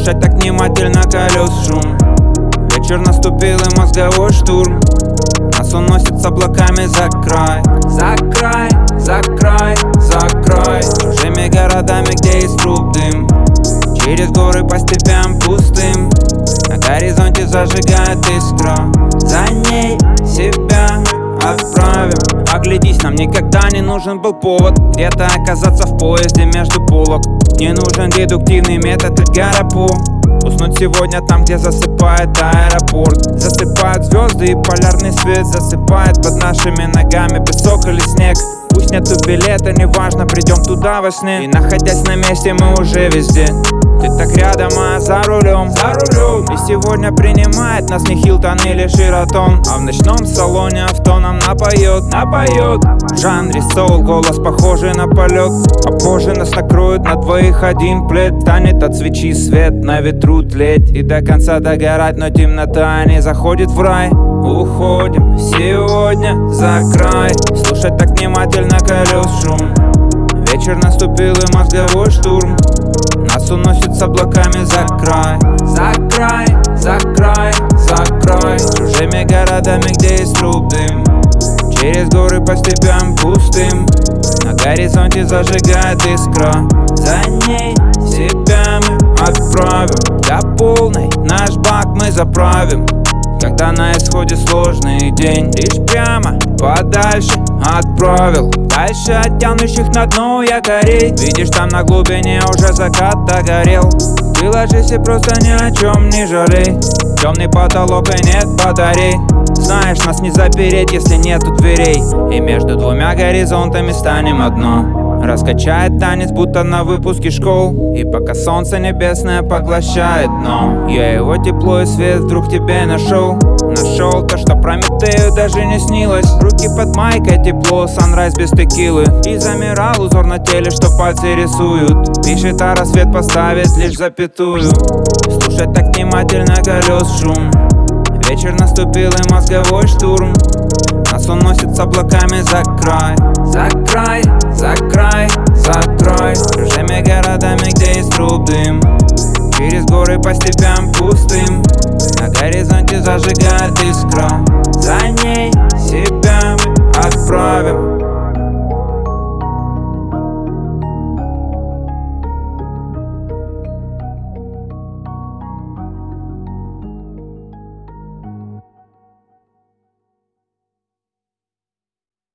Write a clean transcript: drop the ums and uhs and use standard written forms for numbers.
Слушать так внимательно колес шум. Вечер наступил и мозговой штурм. Нас уносит с облаками за край. За край, за край, за край. Чужими городами, где из труб дым. Через горы по степям пустым. На горизонте зажигает искра. За ней себя отправим. Оглядись, нам никогда не нужен был повод где-то оказаться в поезде между полок. Не нужен дедуктивный метод Эдгара По. Уснуть сегодня там, где засыпает аэропорт. Засыпают звезды и полярный свет. Засыпает под нашими ногами песок или снег. Пусть нету билета, неважно, придем туда во сне. И находясь на месте, мы уже везде. Ты так рядом, а за рулем, за рулем. И сегодня принимает нас не Хилтон или Шератон, а в ночном салоне авто нам напоет, напоет. В жанре соул, голос похожий на полет. А позже нас накроет на двоих один плед. Танет от свечи свет, на ветру тлеть и до конца догорать, но темнота не заходит в рай. Уходим сегодня за край. Слушать так внимательно колес шум. Вечер наступил и мозговой штурм. Нас уносит с облаками за край. За край, за край, за край. Чужими городами, где есть труб дым. Через горы по степям пустым. На горизонте зажигает искра. За ней себя мы отправим. До полной наш бак мы заправим. Когда на исходе сложный день, лишь прямо подальше отправил. Дальше от тянущих на дно якорей. Видишь, там на глубине уже закат догорел. Ты ложись и просто ни о чем не жалей. Темный потолок и нет батарей. Знаешь, нас не запереть, если нету дверей. И между двумя горизонтами станем одно. Раскачает танец, будто на выпуске школ. И пока солнце небесное поглощает дно, я его тепло и свет вдруг тебе нашел. Нашел то, что Прометею даже не снилось. Руки под майкой, тепло, санрайз без текилы. И замирал узор на теле, что пальцы рисуют. Пишет, а рассвет поставит лишь запятую. Слушать так внимательно колес шум. Вечер наступил и мозговой штурм. Нас уносит с облаками за край. За край, за край, за край. Чужими городами, где есть труб дым. Через горы по степям пустым. На горизонте зажигает искра. За ней себя